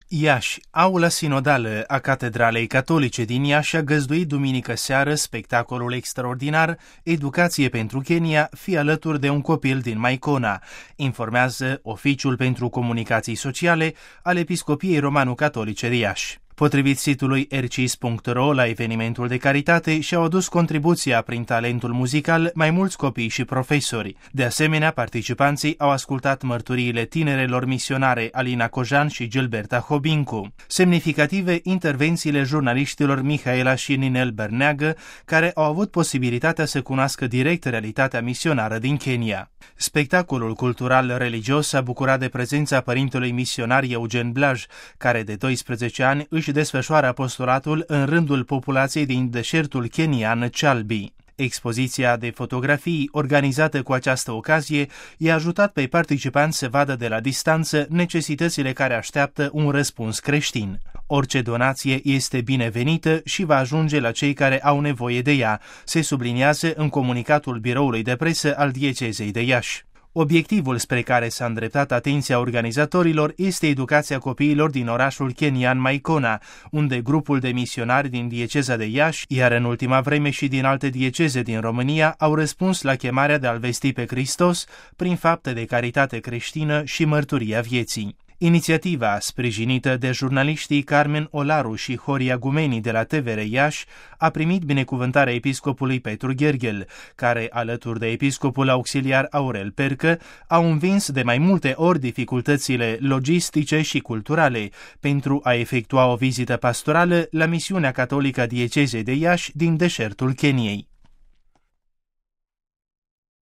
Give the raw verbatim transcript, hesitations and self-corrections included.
Iași, aula sinodală a Catedralei Catolice din Iași a găzduit duminică seară spectacolul extraordinar Educație pentru Kenya, fii alături de un copil din Maicona, informează Oficiul pentru Comunicații Sociale al Episcopiei Romano-Catolice de Iași. Potrivit sitului r c i s punct r o, la evenimentul de caritate și-au adus contribuția prin talentul muzical mai mulți copii și profesori. De asemenea, participanții au ascultat mărturiile tinerelor misionare Alina Cojan și Gilberta Hobincu. Semnificative intervențiile jurnaliștilor Mihaela și Ninel Berneagă, care au avut posibilitatea să cunoască direct realitatea misionară din Kenya. Spectacolul cultural religios a bucurat de prezența părintelui misionar Eugen Blaj, care de doisprezece ani își desfășoară apostolatul în rândul populației din deșertul kenian Chalbi. Expoziția de fotografii organizată cu această ocazie i-a ajutat pe participanți să vadă de la distanță necesitățile care așteaptă un răspuns creștin. Orice donație este binevenită și va ajunge la cei care au nevoie de ea, se subliniază în comunicatul biroului de presă al diecezei de Iași. Obiectivul spre care s-a îndreptat atenția organizatorilor este educația copiilor din orașul kenian Maicona, unde grupul de misionari din dieceza de Iași, iar în ultima vreme și din alte dieceze din România, au răspuns la chemarea de a-L vesti pe Hristos prin fapte de caritate creștină și mărturia vieții. Inițiativa, sprijinită de jurnaliștii Carmen Olaru și Horia Gumeni de la T V R Iași, a primit binecuvântarea episcopului Petru Gherghel, care, alături de episcopul auxiliar Aurel Percă, au învins de mai multe ori dificultățile logistice și culturale pentru a efectua o vizită pastorală la misiunea catolică a diecezei de Iași din deșertul Keniei.